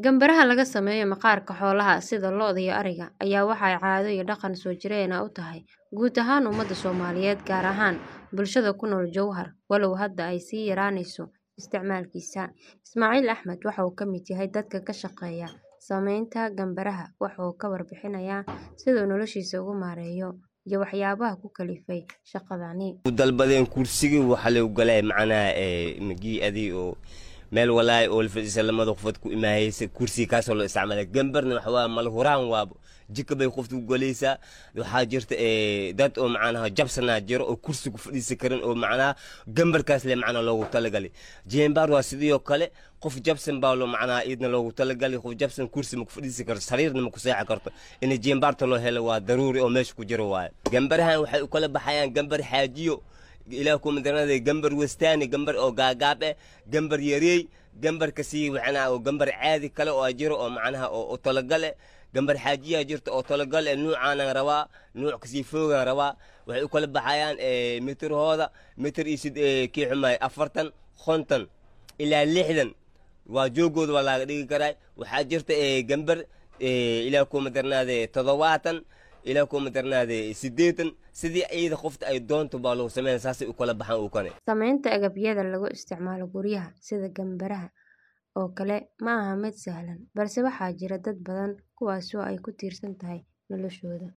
Gambaraha laga sameeyo maqaarka xoolaha sida lo'da iyo ariga ayaa waxay caado iyo dhaqan soo jireen u tahay guud ahaan ummadda Soomaaliyeed gaar ahaan bulshada ku nool Jowhar walow hadda ay sii yaraanayso isticmaalkiisa. Ismaaciil Axmed waxa uu ka mid yahay dadka ka shaqeeya sameynta gambaraha waxa uu ka warbixinayaa sida noloshiisa ugu maareeyo iyo waxyaabaha ku kalifay shaqadani. dalbadeen kursiga waxa la galay macnaa magi adii oo meel walaay oo fadhiisa lamada qofad ku imaayay kursi kaas oo la isticmaalay gambarna waxa waa mal huraan waa jika bay qoftu galaysa waxa jirta dad oo macnaha jabsana jiro oo kursi ku fadhiisa karin oo macnaha gambarkaas le macnaha loogu talagalay jeembar waa sidoo kale qof jabsan baa loo macnaha idna loogu talagalay qof jabsan kursi ma ku fadhiisa karo sariirna ma ku seexan karto in jeembarta loo helo waa daruuri oo meesha ku jiro waay gambarahan waxay u kala baxayaan gambar xaajiyo إلى كم درنا جنبر وستاني جنبر أو جاجابة جنبر يري جنبر كسي وعنا أو جنبر عادي كلا أو أجر أو معناها أو طلقلة جنبر حاجية أجرت أو طلقلة نوع أنا روا نوع كسي فوق روا وكل بحيان متر هذا متر يسد كي حماي أفرتن خنتن إلى لحدن وجوجود ولا دي كراي وحاجرت جنبر إلى كم درنا تضواتن إلى كم درنا سديتن sidii ayda qofta ay doonto baa loo sameeyay saasi u kala baxan u kane sameynta agabyada lagu isticmaalo guryaha sida gambaraha oo kale ma aha mid sahlan balse waxaa jira dad badan kuwaas oo ay ku tiirsan tahay noloshooda.